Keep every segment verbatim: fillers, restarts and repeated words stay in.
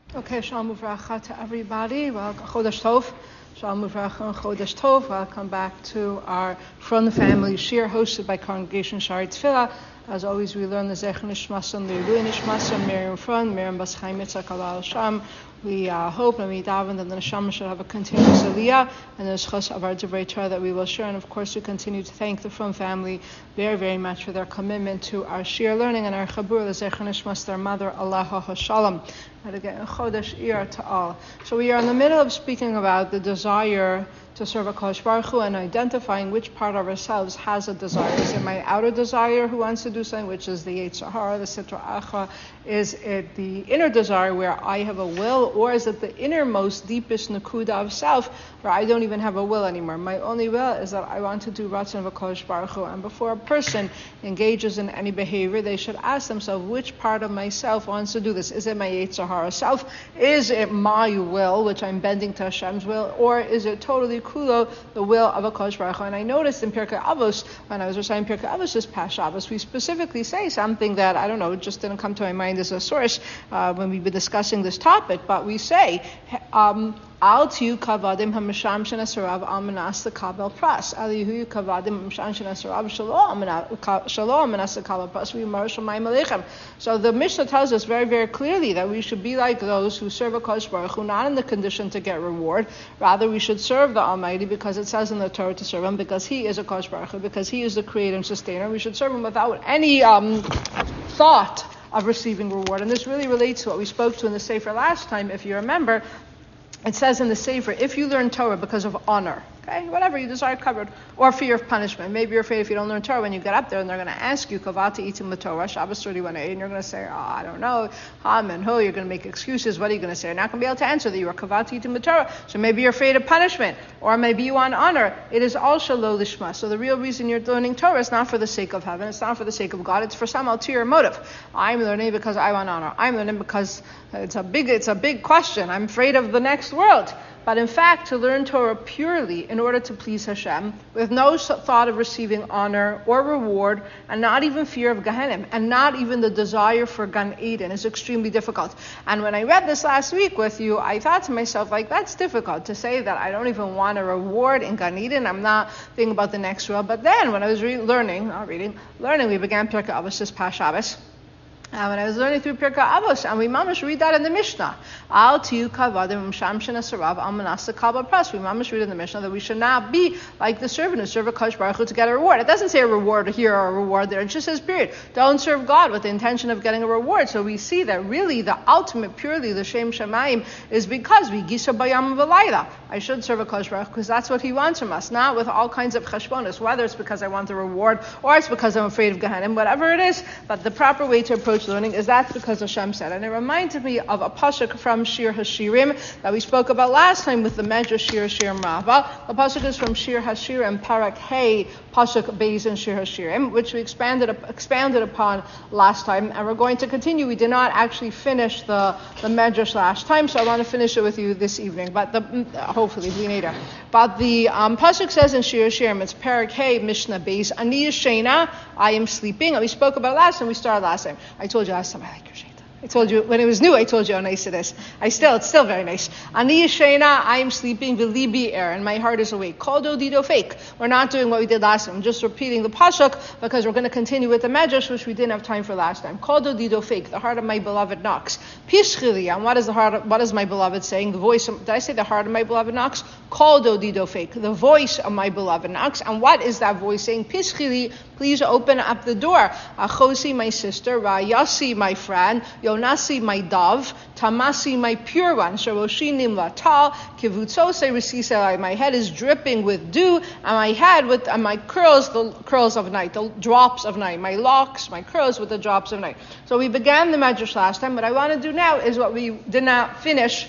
Okay, Shalom Uvracha to everybody. Welcome, Chodesh Tov. Shalom Uvracha and Chodesh Tov. Welcome back to our From Family Shir, hosted by Congregation Shari Tefillah. As always, we learn the Zech Nishmasam, the Ilu Nishmasam, Miriam Front, Miriam Bas Chaim Yitzhak Alal Sham. We uh, hope and we daven that the Neshama should have a continuous aliyah and the Shchus of our Divrei Torah that we will share. And of course, we continue to thank the From family very, very much for their commitment to our Shir learning and our Chabur, the Zech Nishmas, their mother, Allah HaShalom. And again, Chodesh Ir to all. So we are in the middle of speaking about the desire to serve HaKadosh Baruch Hu and identifying which part of ourselves has a desire. Is it my outer desire who wants to do something, which is the Yetzer Hara, the Sitra Achra? Is it the inner desire where I have a will, or is it the innermost, deepest Nakuda of self where I don't even have a will anymore? My only will is that I want to do Ratzon of HaKadosh Baruch Hu. And before a person engages in any behavior, they should ask themselves, which part of myself wants to do this? Is it my Yetzer Hara self? Is it my will, which I'm bending to Hashem's will? Or is it totally kulo, the will of HaKadosh Baruch Hu? And I noticed in Pirkei Avos, when I was reciting Pirkei Avos this past Shabbos, we specifically say something that, I don't know, it just didn't come to my mind as a source uh, when we've been discussing this topic, but we say, um, Al tiyu kavadim hamisham shenasarav al manas lekabel pras. Alihu kavadim hamisham shenasarav shalo manas lekabel pras. We marshal my malechem. So the Mishnah tells us very, very clearly that we should be like those who serve HaKadosh Baruch Hu, not in the condition to get reward. Rather, we should serve the Almighty because it says in the Torah to serve Him, because He is HaKadosh Baruch Hu, because He is the Creator and Sustainer. We should serve Him without any um, thought of receiving reward. And this really relates to what we spoke to in the Sefer last time, if you remember. It says in the Sefer, if you learn Torah because of honor, okay, whatever you desire covered, or fear of punishment. Maybe you're afraid if you don't learn Torah, when you get up there and they're going to ask you, Kavati Itim Torah, Shabbos thirty-one a, and you're going to say, oh, I don't know, Ham and Ho, you're going to make excuses. What are you going to say? You're not going to be able to answer that you are Kavati Itim Torah. So maybe you're afraid of punishment, or maybe you want honor. It is all Shalo Lishma. So the real reason you're learning Torah is not for the sake of heaven, it's not for the sake of God, it's for some ulterior motive. I'm learning because I want honor. I'm learning because it's a big, it's a big question. I'm afraid of the next world. But in fact, to learn Torah purely in order to please Hashem, with no thought of receiving honor or reward, and not even fear of Gehenna, and not even the desire for Gan Eden, is extremely difficult. And when I read this last week with you, I thought to myself, like, that's difficult to say that I don't even want a reward in Gan Eden. I'm not thinking about the next world. But then, when I was re- learning, not reading, learning, we began Pirkei Avos this past Shabbos. And when I was learning through Pirkei Avos, and we mamash read that in the Mishnah, Al tiyu kavadim sham shenasarav al manas lekabel pras. We mamash read in the Mishnah that we should not be like the servant who serve HaKadosh Baruch Hu to get a reward. It doesn't say a reward here or a reward there. It just says, period. Don't serve God with the intention of getting a reward. So we see that really the ultimate, purely the Shem Shamayim, is because we gisa bayam v'layla. I should serve HaKadosh Baruch Hu because that's what He wants from us, not with all kinds of cheshbonos, whether it's because I want the reward or it's because I'm afraid of Gehenna, whatever it is. But the proper way to approach learning is that because Hashem said. And it reminded me of a pasuk from Shir Hashirim that we spoke about last time with the Medrash Shir Hashirim Rabbah. The pasuk is from Shir Hashirim, Parak Hey, pasuk Beis in Shir Hashirim, which we expanded expanded upon last time, and we're going to continue. We did not actually finish the, the Medrash last time, so I want to finish it with you this evening, but the, hopefully later. But the um, pasuk says in Shir Hashirim, it's Parak Hey, Mishnah Beis, Ani Yeshena, I am sleeping. And we spoke about it last time, we started last time. I told you last time, I like your shade. I told you, when it was new, I told you how nice it is. I still, it's still very nice. Ani Yeshena, I am sleeping, v'libi er, and my heart is awake. Kodo dido fake. We're not doing what we did last time. I'm just repeating the pasuk because we're going to continue with the Medrash, which we didn't have time for last time. Kodo dido fake. The heart of my beloved knocks. Pishchili, and what is the heart of, what is my beloved saying? The voice of, did I say the heart of my beloved knocks? Kodo dido fake. The voice of my beloved knocks. And what is that voice saying? Pishchili, please open up the door. Achosi, my sister. Rayasi, my friend. Yonasi, my dove, Tamasi, my pure one, Sharoshinim latal, Kivutzose resisai. My head is dripping with dew, and my head with and my curls, the curls of night, the drops of night, my locks, my curls with the drops of night. So we began the Medrash last time. What I want to do now is what we did not finish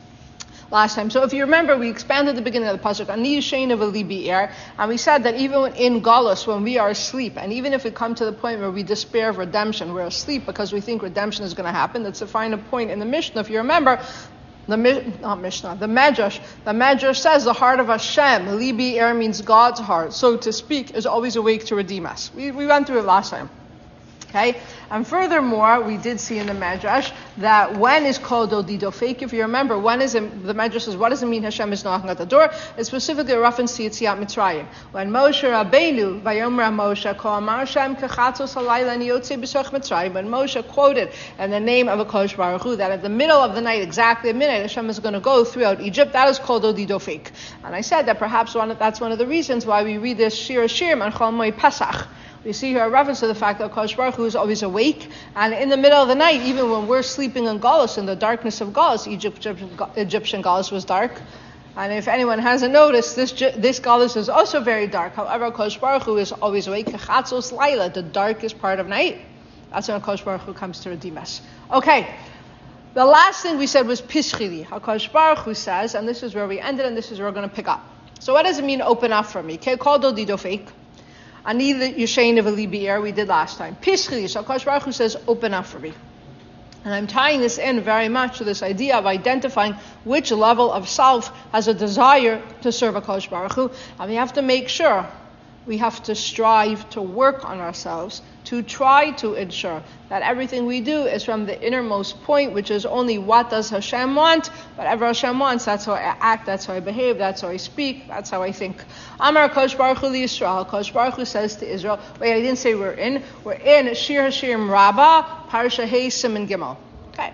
last time. So if you remember, we expanded the beginning of the pasuk, Ani Yeshena v'libi er, and we said that even in Galus, when we are asleep, and even if we come to the point where we despair of redemption, we're asleep because we think redemption is going to happen. That's a final point in the Mishnah. If you remember, the not Mishnah, the Medrash, the Medrash says the heart of Hashem, libi er means God's heart, so to speak, is always awake to redeem us. We, we went through it last time. Okay, and furthermore, we did see in the Medrash that when is called Odido fake. If you remember, when is it, the Medrash says, what does it mean Hashem is knocking at the door? It's specifically a reference to Yetziat Mitzrayim. When Moshe Rabbeinu, Vayomra Moshe, Ko Amar Hashem Kechatzos Halayla Ani Yotzei B'Soch Mitzrayim, when Moshe quoted in the name of HaKadosh Baruch Hu that at the middle of the night, exactly at midnight, Hashem is going to go throughout Egypt, that is called Odido fake. And I said that perhaps one of, that's one of the reasons why we read this Shir Hashirim on Chol Moed Pesach. We see here a reference to the fact that HaKadosh Baruch Hu is always awake, and in the middle of the night, even when we're sleeping in Galus, in the darkness of Galus, Egypt, Egyptian Galus was dark. And if anyone hasn't noticed, this this Galus is also very dark. However, HaKadosh Baruch Hu is always awake. Kechatzos Laila, the darkest part of night. That's when HaKadosh Baruch Hu comes to redeem us. Okay. The last thing we said was Pishchili. HaKadosh Baruch Hu says, and this is where we ended, and this is where we're going to pick up. So what does it mean, open up for me? Okay, called Odido fake. Ani Yishein of Alibi we did last time. Pishchili, so HaKadosh Baruch Hu says, open up for me. And I'm tying this in very much to this idea of identifying which level of self has a desire to serve HaKadosh Baruch Hu. And we have to make sure, we have to strive to work on ourselves, to try to ensure that everything we do is from the innermost point, which is only what does Hashem want. Whatever Hashem wants, that's how I act, that's how I behave, that's how I speak, that's how I think. Amar HaKadosh Baruch Hu Yisrael. HaKadosh Baruch Hu says to Israel, wait, I didn't say we're in. We're in Shir Hashirim Rabbah, Parsha Hey Siman Gimel. Okay.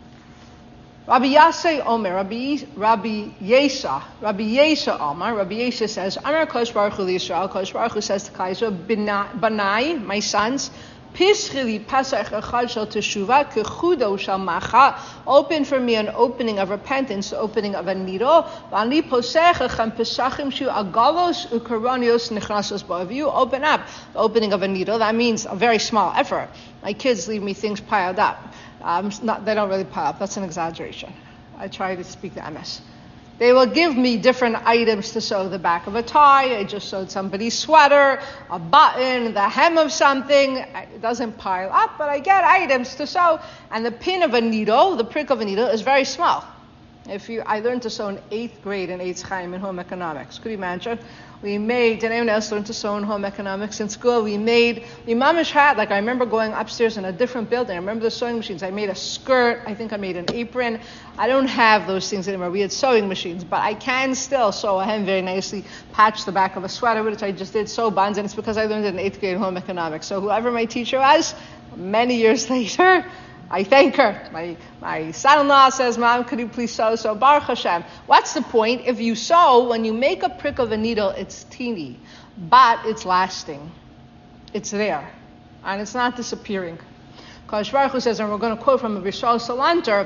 Rabbi Yaseh Omer, Rabbi Rabbi Yesha, Rabbi Yesha Omer, Rabbi Yesha says, Amar HaKadosh Baruch Hu Yisrael. HaKadosh Baruch Hu says to Kaiser, Banai, my sons, Pishchili Pesach Echad Shel Teshuvah Kechudo Shel Macha. Open for me an opening of repentance, the opening of a needle. V'ani posech echem pesachim shu agalos ukaronios nichnasos bo. If you open up the opening of a needle, that means a very small effort. My kids leave me things piled up. Um, not, they don't really pile up. That's an exaggeration. I try to speak the M S. They will give me different items to sew. The back of a tie, I just sewed somebody's sweater, a button, the hem of something. It doesn't pile up, but I get items to sew. And the pin of a needle, the prick of a needle, is very small. If you, I learned to sew in eighth grade in Eitz Chaim in home economics. Could you imagine? We made, did anyone else learn to sew in home economics in school? We made, we mamish had, like I remember going upstairs in a different building. I remember the sewing machines. I made a skirt. I think I made an apron. I don't have those things anymore. We had sewing machines, but I can still sew a hem very nicely, patch the back of a sweater, which I just did, sew buns, and it's because I learned it in eighth grade in home economics. So whoever my teacher was, many years later, I thank her. My my son-in-law says, Mom, could you please sew? So Baruch Hashem. What's the point? If you sew, when you make a prick of a needle, it's teeny, but it's lasting. It's there. And it's not disappearing. Kadosh Baruch Hu says, and we're going to quote from Rishal Salanter,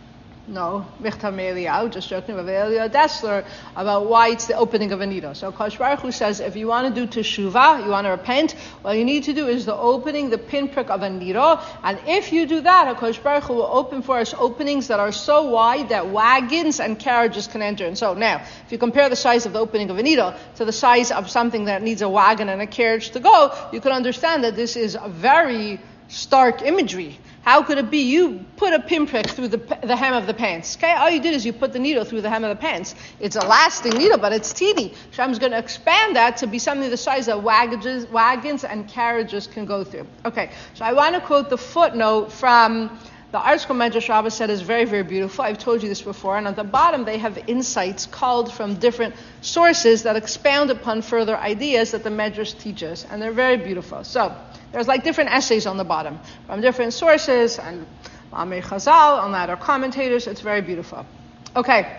no, Michtav Me'eliyahu, just joking with Eliyahu Dessler, about why it's the opening of a needle. So Kadosh Baruch Hu says, if you want to do teshuvah, you want to repent, what you need to do is the opening, the pinprick of a needle. And if you do that, Kadosh Baruch Hu will open for us openings that are so wide that wagons and carriages can enter. And so now, if you compare the size of the opening of a needle to the size of something that needs a wagon and a carriage to go, you can understand that this is a very stark imagery. How could it be? You put a pinprick through the the hem of the pants. Okay, all you did is you put the needle through the hem of the pants. It's a lasting needle, but it's teeny. Hashem's going to expand that to be something the size that wagons, wagons and carriages can go through. Okay, so I want to quote the footnote from the article Medrash Rabbah said is very, very beautiful. I've told you this before. And at the bottom, they have insights culled from different sources that expound upon further ideas that the Medrash teaches. And they're very beautiful. So there's like different essays on the bottom from different sources and Amir Chazal, on that are commentators. It's very beautiful. Okay.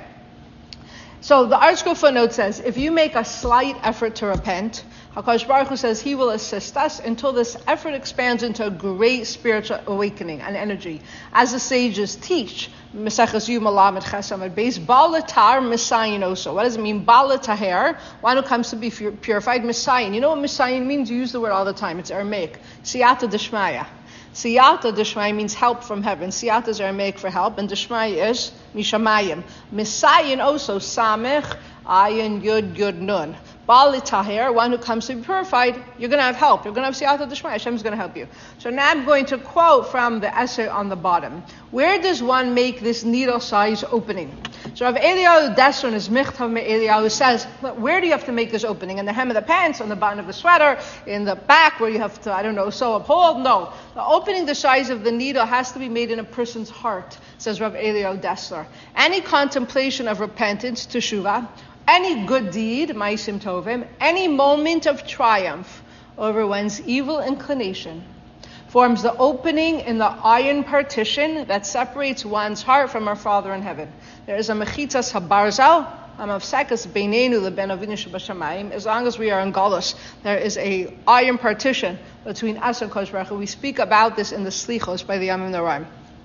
So the article footnote says, if you make a slight effort to repent, HaKadosh Baruch Hu says He will assist us until this effort expands into a great spiritual awakening and energy. As the sages teach, Meseches Yom Lamed Ches Amud Beis, Bal L'Tar Misayin also. What does it mean? Bal L'Taher, one who comes to be purified. Misayin. You know what Misayin means? You use the word all the time. It's Aramaic. Siyata Deshmaya. Siyata Deshmaya means help from heaven. Siyata is Aramaic for help, and Deshmaya is Mishamayim. Misayin also, Samech, Ayin, Yud, Yud, Nun. Bal L'Taher, one who comes to be purified, you're going to have help. You're going to have Siyata Deshmaya. Hashem is going to help you. So now I'm going to quote from the essay on the bottom. Where does one make this needle-size opening? So Rav Eliyahu Dessler in his Michtav Me'Eliyahu says, where do you have to make this opening? In the hem of the pants, on the button of the sweater, in the back where you have to, I don't know, sew up hole? No. The opening the size of the needle has to be made in a person's heart, says Rav Eliyahu Dessler. Any contemplation of repentance, teshuvah, any good deed, ma'asim tovim, any moment of triumph over one's evil inclination, forms the opening in the iron partition that separates one's heart from our Father in heaven. There is a mechitzas habarzal, hamavsekas beinenu leben avinu shebashamayim. As long as we are in Galus, there is a iron partition between us and Kodesh Baruch Hu. We speak about this in the Slichos by the Yamim Noraim.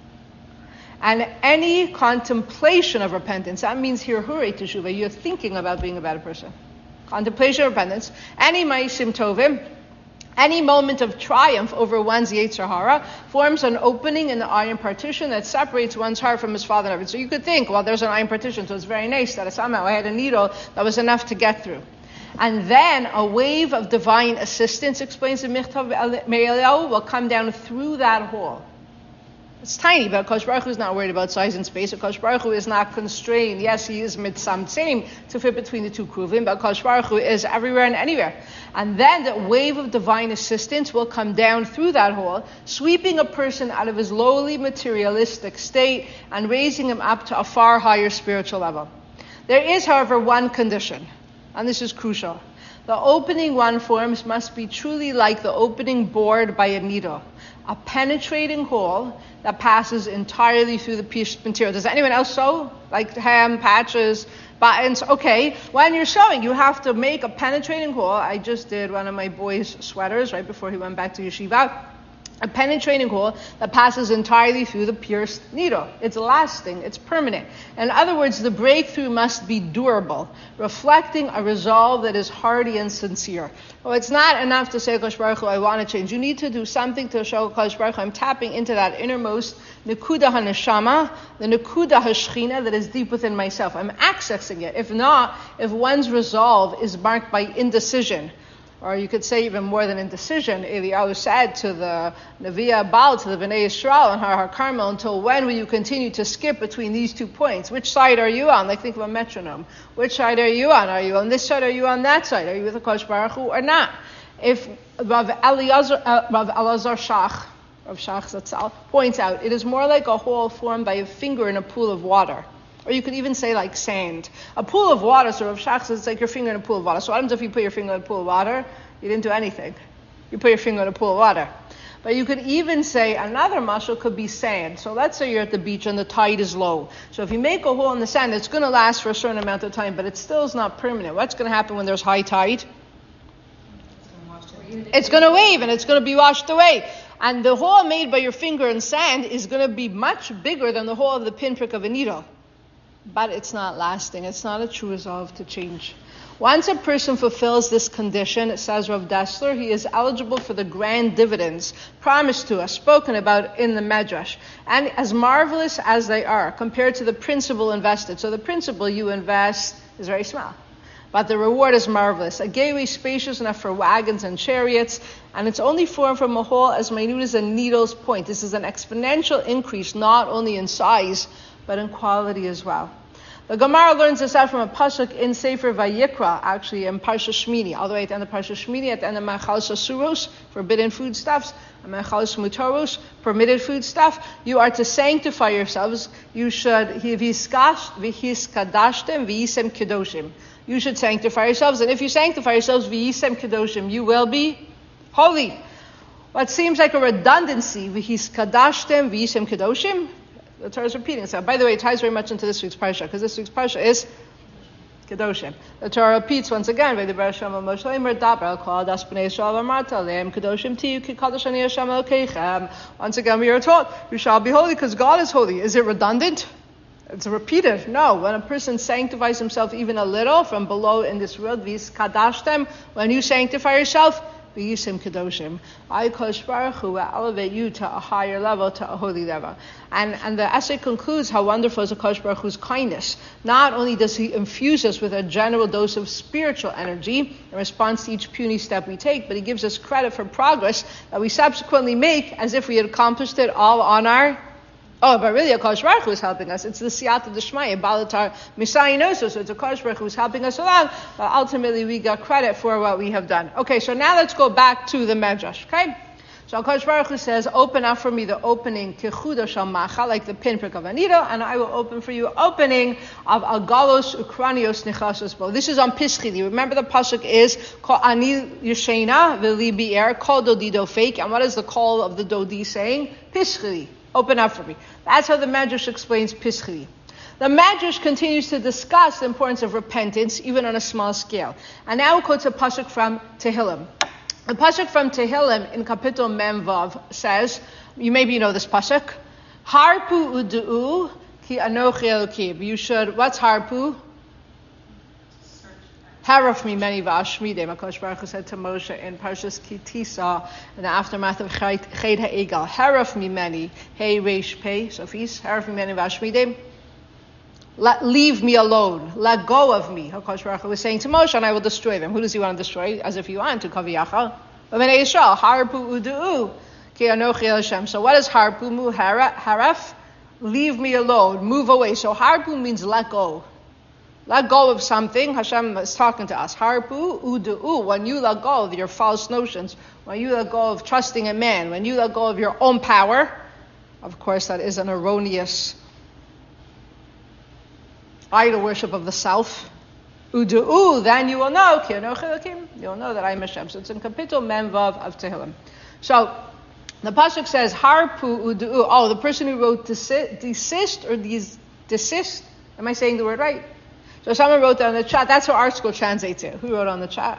And any contemplation of repentance, that means here, hurei teshuvah, you're thinking about being a better person. Contemplation of repentance, any ma'asim tovim, any moment of triumph over one's Yetzer Hara forms an opening in the iron partition that separates one's heart from his Father in heaven. So you could think, well, there's an iron partition, so it's very nice that somehow I had a needle that was enough to get through. And then a wave of divine assistance, explains the Michtav Me'Eliyahu, will come down through that hole. It's tiny, but Kodesh Baruch Hu is not worried about size and space. Kodesh Baruch Hu is not constrained. Yes, he is mitzamtzim to fit between the two kruvim, but Kodesh Baruch Hu is everywhere and anywhere. And then the wave of divine assistance will come down through that hole, sweeping a person out of his lowly materialistic state and raising him up to a far higher spiritual level. There is, however, one condition, and this is crucial. The opening one forms must be truly like the opening bored by a needle, a penetrating hole that passes entirely through the piece material. Does anyone else sew? Like hem, patches, buttons? Okay, when you're sewing, you have to make a penetrating hole. I just did one of my boy's sweaters right before he went back to yeshiva. A penetrating hole that passes entirely through the pierced needle. It's lasting, it's permanent. In other words, the breakthrough must be durable, reflecting a resolve that is hearty and sincere. Well, it's not enough to say, Kodesh Baruch Hu, I want to change. You need to do something to show Kodesh Baruch Hu, I'm tapping into that innermost Nekuda HaNeshama, the Nekuda HaShechina that is deep within myself. I'm accessing it. If not, if one's resolve is marked by indecision, or you could say even more than indecision, Eliyahu said to the Neviah Baal, to the Bnei Yisrael and Har HaKarmel, until when will you continue to skip between these two points? Which side are you on? Like think of a metronome. Which side are you on? Are you on this side? Are you on that side? Are you with the Kodesh Baruch Hu or not? If Rav Elazar, uh, Rav Elazar Shach, Rav Shach Zatzal, points out, it is more like a hole formed by a finger in a pool of water. Or you could even say like sand. A pool of water, so Rav Shach says it's like your finger in a pool of water. So what happens if you put your finger in a pool of water? You didn't do anything. You put your finger in a pool of water. But you could even say another mashal could be sand. So let's say you're at the beach and the tide is low. So if you make a hole in the sand, it's going to last for a certain amount of time, but it still is not permanent. What's going to happen when there's high tide? It's going to wave and it's going to be washed away. And the hole made by your finger in sand is going to be much bigger than the hole of the pinprick of a needle. But it's not lasting. It's not a true resolve to change. Once a person fulfills this condition, it says Rav Dessler, he is eligible for the grand dividends promised to us, spoken about in the Medrash. And as marvelous as they are, compared to the principal invested. So the principal you invest is very small, but the reward is marvelous. A gateway spacious enough for wagons and chariots, and it's only formed from a hole as minute as a needle's point. This is an exponential increase, not only in size, but in quality as well. The Gemara learns this out from a pasuk in Sefer Vayikra, actually in Parsha Shmini, all the way at the end of Parsha Shmini, at the end of Machalos Asuros, forbidden foodstuffs, and Machalos Mutaros, permitted foodstuff. You are to sanctify yourselves. You should v'hiskadashtem v'yisem kedoshim. You should sanctify yourselves, and if you sanctify yourselves v'yisem kedoshim, you will be holy. What seems like a redundancy, v'hiskadashtem v'yisem kedoshim. The Torah is repeating itself. By the way, it ties very much into this week's parsha, because this week's parsha is Kedoshim. The Torah repeats once again, once again we are taught, you shall be holy because God is holy. Is it redundant? It's repeated. No. When a person sanctifies himself even a little from below in this world, when you sanctify yourself, V'yisim Kedoshim. I, Kodesh Baruch Hu, will elevate you to a higher level, to a holy level. And and the essay concludes how wonderful is a Kodesh Baruch Hu's kindness. Not only does he infuse us with a general dose of spiritual energy in response to each puny step we take, but he gives us credit for progress that we subsequently make as if we had accomplished it all on our Oh, but really, HaKadosh Baruch Hu is helping us. It's the Siyata D'Shmaya, Balatar Misayinoso, so it's HaKadosh Baruch Hu is helping us along, but ultimately we got credit for what we have done. Okay, so now let's go back to the Medrash, okay? So HaKadosh Baruch Hu says, open up for me the opening, Kechuda Shal Macha, like the pinprick of a needle, and I will open for you opening of Agalos Ukranios Nichasos Bo. This is on Pischili. Remember the pasuk is, Kol Ani Yeshena V'li Bi'er, Kol Dodi Dofek, and what is the call of the Dodi saying? Pischili. Open up for me. That's how the Medrash explains Pischili. The Medrash continues to discuss the importance of repentance, even on a small scale. And now we'll quote a pasuk from Tehillim. The pasuk from Tehillim in Kapitel Memvav says, you maybe know this pasuk, Harpu udu'u ki anochi Elokim. You should, what's harpu? Haraf mi many v'ashmidem. HaKadosh Baruch Hu said to Moshe in Parshas Ki Tisa, in the aftermath of Ched Ha'egal, Haraf mi many, hey reish pei, Sofis, Haraf mi many v'ashmidem. Let, leave me alone. Let go of me. HaKadosh Baruch Hu was saying to Moshe, and I will destroy them. Who does he want to destroy? As if you want to, Kaviyachal. B'nei Yisrael, harpu udu'u, ki anochi Hashem. So what is harpu mu haraf? Leave me alone. Move away. So harpu means let go. Let go of something. Hashem is talking to us. Harpu udu'u. When you let go of your false notions, when you let go of trusting in man, when you let go of your own power, of course that is an erroneous idol worship of the self. Udu'u, then you will know, you will know that I am Hashem. So it's in Kapitel Memvav of Tehillim. So the pasuk says, Harpu udu'u. Oh, the person who wrote desist, desist or des, desist. Am I saying the word right? So someone wrote that in the chat. That's how our school translates it. Who wrote on the chat?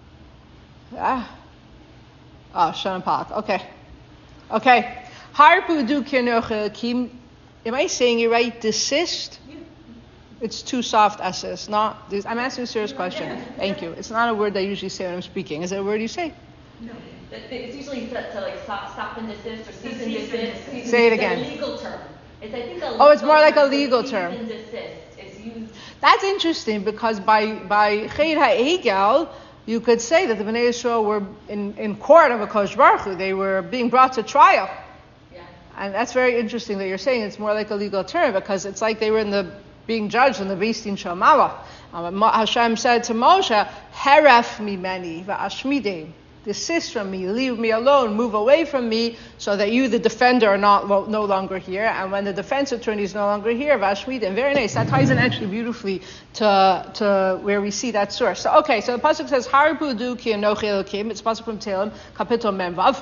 Yeah. Oh, Shannon Pollock. Okay. Okay. Harpu udu'u ki. Am I saying it right? Desist? It's too soft S's. Not. I'm asking a serious question. Thank you. It's not a word I usually say when I'm speaking. Is it a word you say? No. It's usually to, to like stop, stop and desist or cease and desist. Say it again. It's a legal term. It's I think a legal oh, it's more like a term. legal term. Cease and desist. It's used. That's interesting because by by Ched Ha'egal, you could say that the Bnei Yisrael were in, in court of HaKadosh Baruch Hu. They were being brought to trial. Yeah. And that's very interesting that you're saying it's more like a legal term because it's like they were in the being judged in the Beis Din Shel Malach. Um, Hashem said to Moshe, Heref mimeni va'ashmidei. Desist from me, leave me alone, move away from me, so that you, the defender, are not lo- no longer here. And when the defense attorney is no longer here, va'ashmidei. Very nice. That ties in actually beautifully to to where we see that source. So okay, so the pasuk says, Harpu udu'u ki anochi Elokim. It's pasuk from Tehillim, Kapitel Memvav.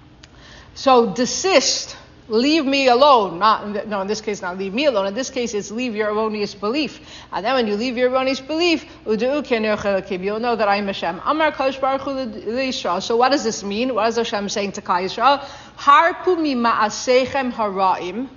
So desist. Leave me alone. Not no. In this case, not leave me alone. In this case, it's leave your erroneous belief. And then, when you leave your erroneous belief, you'll know that I am Hashem. Amar Kadosh Baruch Hu l'Yisrael. So, what does this mean? What is Hashem saying to Klal Yisrael? Harpu mima'asechem haraim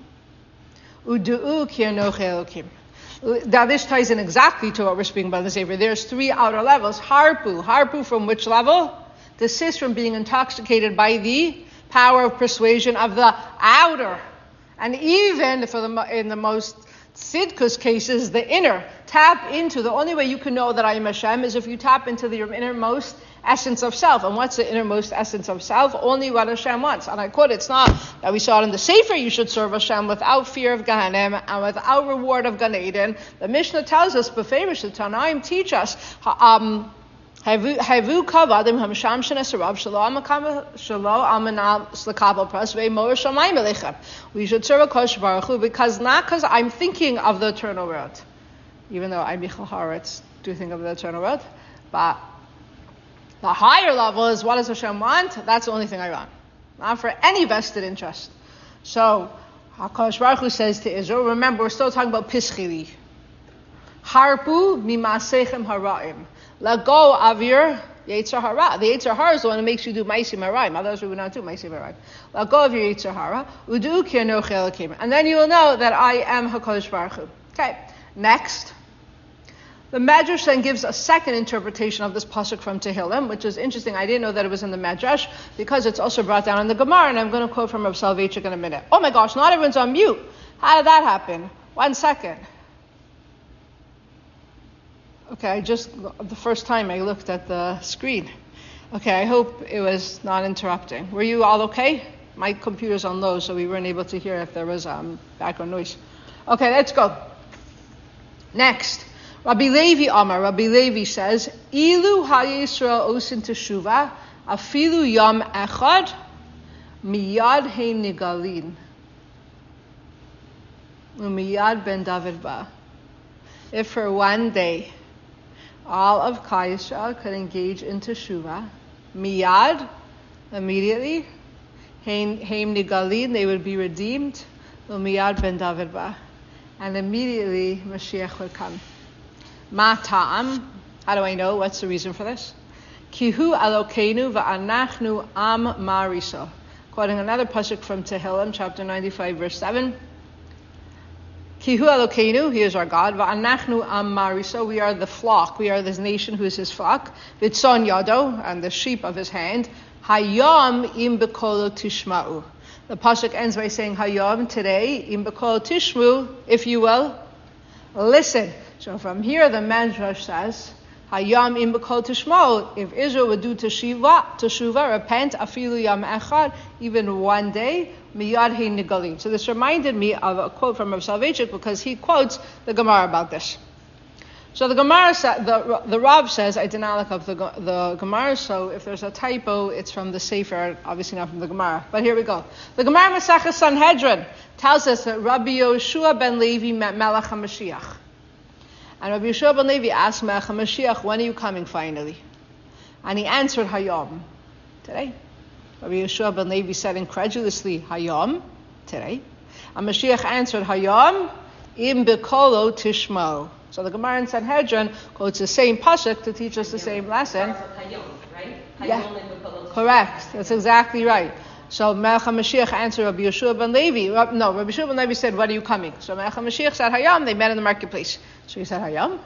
udu'u ki anochi Elokim. Now, this ties in exactly to what we're speaking about in the Sefer. There's three outer levels. Harpu. Harpu from which level? Desist from being intoxicated by the power of persuasion of the outer, and even for the in the most tzidkus cases, the inner. Tap into the only way you can know that I am Hashem is if you tap into the innermost essence of self. And what's the innermost essence of self? Only what Hashem wants. And I quote, it's not that we saw it in the Sefer. You should serve Hashem without fear of Gehenim and without reward of Gan Eden. The Mishnah tells us, beferish the Tanaim teach us. Um, We should serve a Kosh Baruch Hu because not because I'm thinking of the eternal world, even though I Michal Haaretz do think of the eternal world, but the higher level is what does Hashem want? That's the only thing I want, not for any vested interest. So HaKadosh Baruch Hu says to Israel, remember we're still talking about Pischili. Harpu mimasechem haraim. Let go of your Yetzer Hara. The Yetzer Hara is the one that makes you do Maisim Haraim. Otherwise we would not do Maisim Haraim. Let go of your Yetzer Hara. Udu ki anochi Elokim. And then you will know that I am HaKadosh Baruch Hu. Okay. Next. The Medrash then gives a second interpretation of this pasuk from Tehillim, which is interesting. I didn't know that it was in the Medrash because it's also brought down in the Gemara, and I'm going to quote from Rav Soloveitchik in a minute. Oh my gosh, not everyone's on mute. How did that happen? One second. Okay, I just, the first time I looked at the screen. Okay, I hope it was not interrupting. Were you all okay? My computer's on low, so we weren't able to hear if there was um, background noise. Okay, let's go. Next, Rabbi Levi Amar. Rabbi Levi says, Ilu ha-Yisrael osin teshuva, afilu yom echad, miyad hein nigalin, umiyad ben David ba. If for one day all of Klal Yisrael could engage in teshuva, miyad, immediately, hein nigalin, they would be redeemed, umiyad ben David ba. And immediately Mashiach would come. Ma ta'am, how do I know? What's the reason for this? Kihu Elokeinu va'anachnu am mariso. Quoting another pasuk from Tehillim, chapter ninety-five, verse seven. Kihu Elokeinu, he is our God. Va'anachnu am mariso, we are the flock. We are this nation who is his flock. Vitzon yado, and the sheep of his hand. Hayom im bekolo tishma'u. The pasuk ends by saying, Hayom, today, im bekol tishmu, if you will, listen. So from here, the Medrash says, Hayom im bekol tishmu, if Israel would do teshuva, teshuva, repent, afilu yam echad, even one day, miyad hein nigalim. So this reminded me of a quote from Rav Soloveitchik, because he quotes the Gemara about this. So the Gemara, the the Rav says, I did not look up the the Gemara. So if there's a typo, it's from the Sefer, obviously not from the Gemara. But here we go. The Gemara Masechah Sanhedrin tells us that Rabbi Yoshua ben Levi met Melech HaMashiach, and Rabbi Yoshua ben Levi asked Melech HaMashiach, "When are you coming finally?" And he answered, "Hayom, today." Rabbi Yoshua ben Levi said incredulously, "Hayom, today." And Mashiach answered, "Hayom, im bekolo tishmo." So the Gemara in Sanhedrin quotes the same pasuk to teach us the same lesson. Yeah, correct. That's exactly right. So Melech HaMashiach answered Rabbi Yoshua ben Levi. No, Rabbi Yoshua ben Levi said, "When are you coming?" So Melech HaMashiach said, "Hayom." They met in the marketplace. So he said, "Hayom."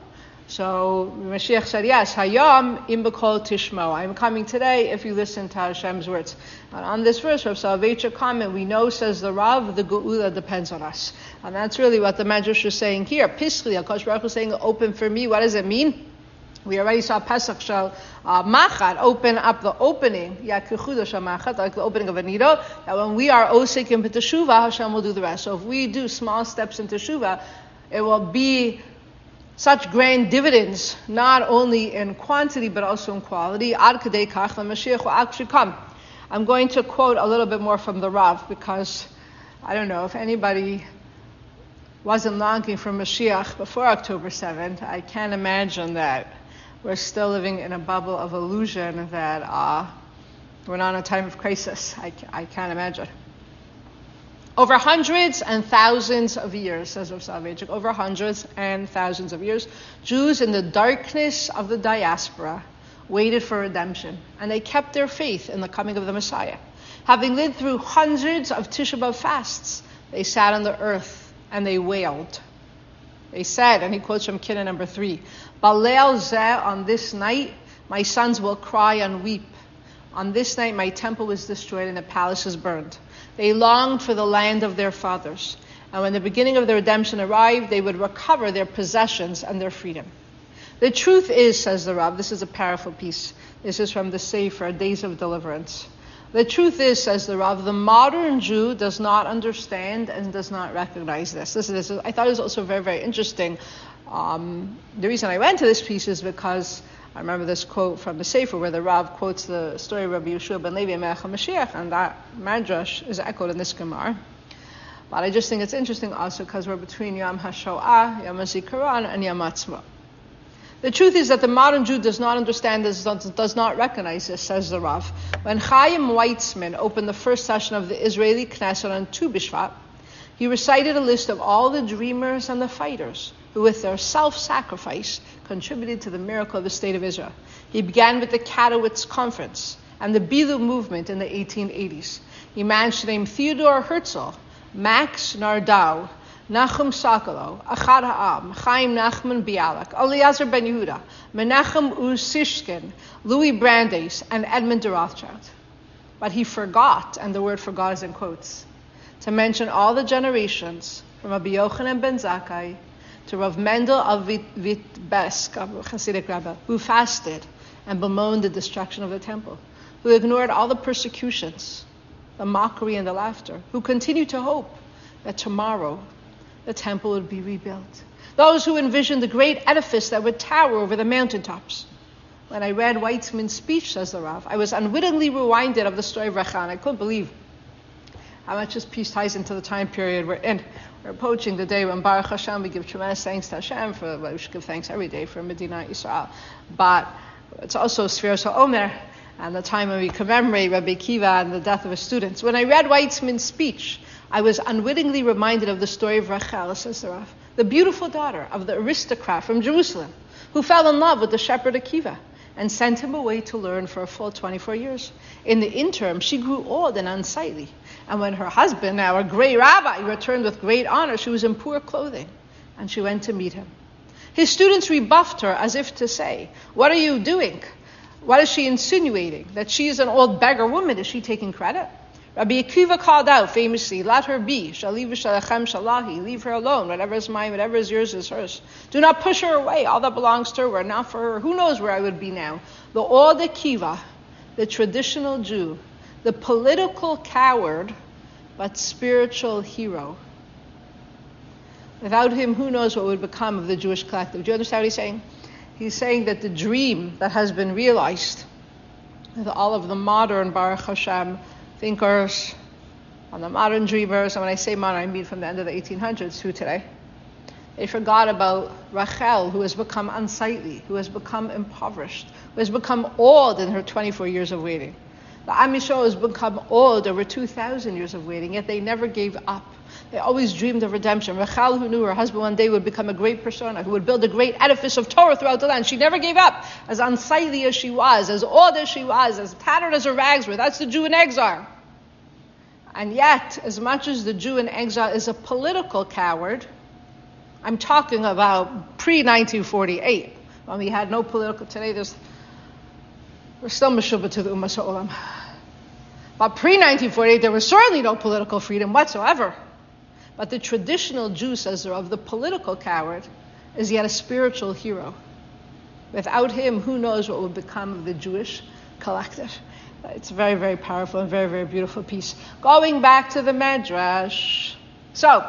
So Mashiach said, "Yes, Hayom im bekol tishmo. I am coming today if you listen to Hashem's words." And on this verse, Rav Soloveitchik comment, we know, says the Rav, the Geula depends on us. And that's really what the Medrash is saying here. Piskli, HaKadosh Baruch Hu is saying, open for me. What does it mean? We already saw Pesach Shal uh, Machat, open up the opening, Yakuchuda Shal Machat, like the opening of a needle, that when we are osik in Teshuvah, Hashem will do the rest. So if we do small steps in Teshuvah, it will be such grand dividends, not only in quantity, but also in quality. Ad kadei kach, the Mashiach will actually come. I'm going to quote a little bit more from the Rav, because I don't know if anybody wasn't longing for Mashiach before October seventh. I can't imagine that we're still living in a bubble of illusion that uh, we're not in a time of crisis. I, I can't imagine. Over hundreds and thousands of years, says Rav Soloveitchik, over hundreds and thousands of years, Jews in the darkness of the diaspora waited for redemption, and they kept their faith in the coming of the Messiah. Having lived through hundreds of Tisha B'Av fasts, they sat on the earth and they wailed. They said, and he quotes from Kinnah number three, Baleil zeh, on this night, my sons will cry and weep. On this night, my temple was destroyed and the palace is burned. They longed for the land of their fathers. And when the beginning of the redemption arrived, they would recover their possessions and their freedom. The truth is, says the Rav, this is a powerful piece. This is from the Sefer, Days of Deliverance. The truth is, says the Rav, the modern Jew does not understand and does not recognize this. This is, I thought it was also very, very interesting. Um, the reason I went to this piece is because I remember this quote from the Sefer where the Rav quotes the story of Rabbi Yoshua ben Levi and Melech HaMashiach, and that Medrash is echoed in this Gemara. But I just think it's interesting also because we're between Yom HaShoah, Yom HaZikaron, and Yom HaTzma. The truth is that the modern Jew does not understand this, does not recognize this, says the Rav. When Chaim Weizmann opened the first session of the Israeli Knesset on Tu B'Shvat, he recited a list of all the dreamers and the fighters who with their self-sacrifice contributed to the miracle of the state of Israel. He began with the Katowice Conference and the Bilu movement in the eighteen eighties. He managed to name Theodore Herzl, Max Nardau, Nachum Sokolow, Achad Ha'am, Chaim Nachman Bialik, Eliezer Ben Yehuda, Menachem Usishkin, Louis Brandeis, and Edmund de Rothschild. But he forgot, and the word forgot is in quotes, to mention all the generations from Rabbi Yochanan ben Zakkai to Rav Mendel of Vitebsk, a Hasidic rabbi, who fasted and bemoaned the destruction of the temple, who ignored all the persecutions the mockery and the laughter, who continued to hope that tomorrow the temple would be rebuilt. Those who envisioned the great edifice that would tower over the mountaintops. When I read Weitzman's speech, says the Rav, I was unwittingly reminded of the story of Rachel, and I couldn't believe how much this piece ties into the time period we're in. We're approaching the day when Baruch Hashem, we give tremendous thanks to Hashem, for, well, we should give thanks every day for Medina Yisrael. But it's also Sfiras HaOmer, and the time when we commemorate Rabbi Akiva and the death of his students. When I read Weitzman's speech, I was unwittingly reminded of the story of Rachel, says the Rav, the beautiful daughter of the aristocrat from Jerusalem, who fell in love with the shepherd Akiva and sent him away to learn for a full twenty-four years. In the interim, she grew old and unsightly. And when her husband, now a great rabbi, returned with great honor, she was in poor clothing, and she went to meet him. His students rebuffed her as if to say, what are you doing? What is she insinuating? That she is an old beggar woman? Is she taking credit? Rabbi Akiva called out famously, let her be. Shaliv shalachem shalahi. Leave her alone. Whatever is mine, whatever is yours is hers. Do not push her away. All that belongs to her were not for her. Who knows where I would be now? The old Akiva, the traditional Jew, the political coward, but spiritual hero. Without him, who knows what would become of the Jewish collective? Do you understand what he's saying? He's saying that the dream that has been realized, with all of the modern Baruch Hashem thinkers, and the modern dreamers, and when I say modern, I mean from the end of the eighteen hundreds to today, they forgot about Rachel, who has become unsightly, who has become impoverished, who has become old in her twenty-four years of waiting. The Am Yisrael has become old over two thousand years of waiting, yet they never gave up. They always dreamed of redemption. Rachel, who knew her husband one day would become a great persona, who would build a great edifice of Torah throughout the land, she never gave up. As unsightly as she was, as old as she was, as tattered as her rags were, that's the Jew in exile. And yet, as much as the Jew in exile is a political coward, I'm talking about pre nineteen forty-eight, when we had no political, today there's, we're still Meshubah to the Ummah Sa'olam. But pre nineteen forty-eight, there was certainly no political freedom whatsoever. But the traditional Jew, says of the political coward, is yet a spiritual hero. Without him, who knows what would become of the Jewish collective. It's a very, very powerful and very, very beautiful piece. Going back to the Medrash. So,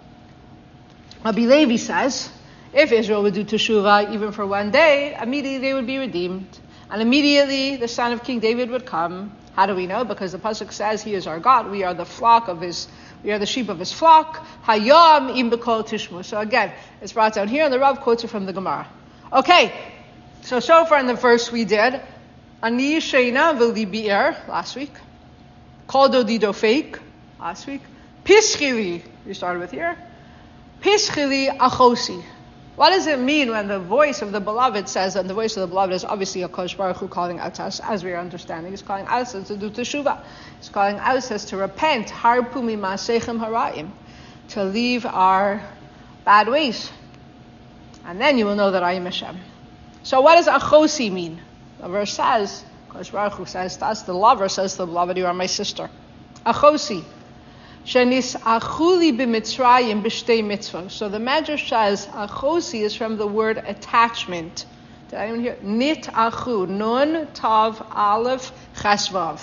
Rabbi Levi says, if Israel would do teshuvah even for one day, immediately they would be redeemed. And immediately the son of King David would come. How do we know? Because the pasuk says he is our God. We are the flock of his, we are the sheep of his flock. Hayam im b'kol tishmu. So again, it's brought down here, and the Rav quotes it from the Gemara. Okay, so so far in the verse we did Ani sheina v'li bi'er last week. Kol dodi dofek last week. Pischili, we started with here. Pischili achosi. What does it mean when the voice of the beloved says, and the voice of the beloved is obviously a Kosh Baruch Hu calling out to us, as we are understanding. He's calling out to do teshuvah. He's calling out to us to repent, harpu mimasechem hara'im, to leave our bad ways. And then you will know that I am Hashem. So what does achosi mean? The verse says, Kosh Baruch Hu says to us, the lover says to the beloved, you are my sister. Achosi. Shenis achuli b'mitzrayim b'shtei mitzvah. So the Medrash says, achosi is from the word attachment. Did anyone hear? Nit achu, nun, tav, aleph, chesvav.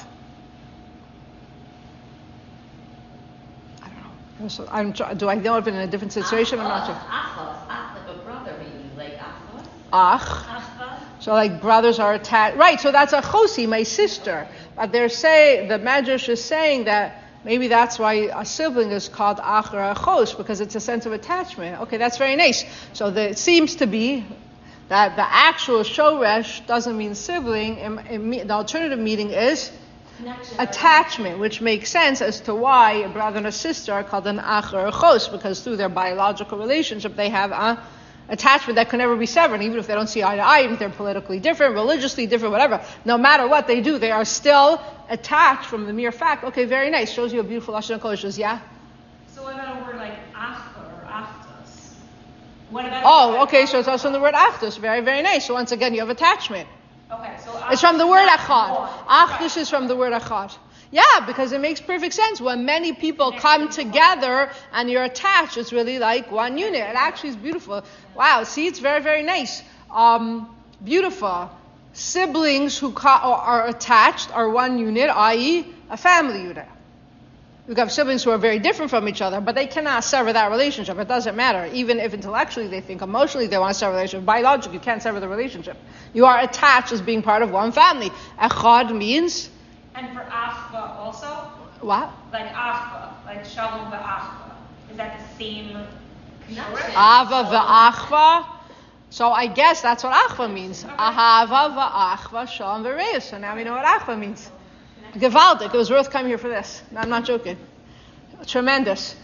I don't know. So I'm, do I know if I'm in a different situation? I'm not sure. Achos, ach, like a brother maybe, like achos. Ach. So like brothers are attached. Right, so that's achosi, my sister. But they're saying, the Medrash is saying that maybe that's why a sibling is called ach or achos, because it's a sense of attachment. Okay, that's very nice. So the, it seems to be that the actual shoresh doesn't mean sibling. It, it, the alternative meaning is connection, attachment, which makes sense as to why a brother and a sister are called an ach or achos, because through their biological relationship they have a attachment that can never be severed, even if they don't see eye to eye, even if they're politically different, religiously different, whatever. No matter what they do, they are still attached from the mere fact. Okay, very nice. Shows you a beautiful Lashon HaKodesh. Yeah? So what about a word like achta or achtos? What about Oh, okay, so it's also in the word achtos. Very, very nice. So once again, you have attachment. Okay, so it's from the word achad. More. Achdus Right. is from the word achad. Yeah, because it makes perfect sense. When many people come together and you're attached, it's really like one unit. It actually is beautiful. Wow, see, it's very, very nice. Um, beautiful. Siblings who co- are attached are one unit, that is a family unit. You have siblings who are very different from each other, but they cannot sever that relationship. It doesn't matter. Even if intellectually they think, emotionally they want to sever the relationship, biologically you can't sever the relationship. You are attached as being part of one family. Echad means... And for achva also? What? Like achva, like shalom v'achva. Is that the same connection? Ava v'achva. So I guess that's what achva means. Okay. Ahava v'achva shalom v'reis. So now we know what achva means. Gewaldic. It was worth coming here for this. No, I'm not joking. Tremendous.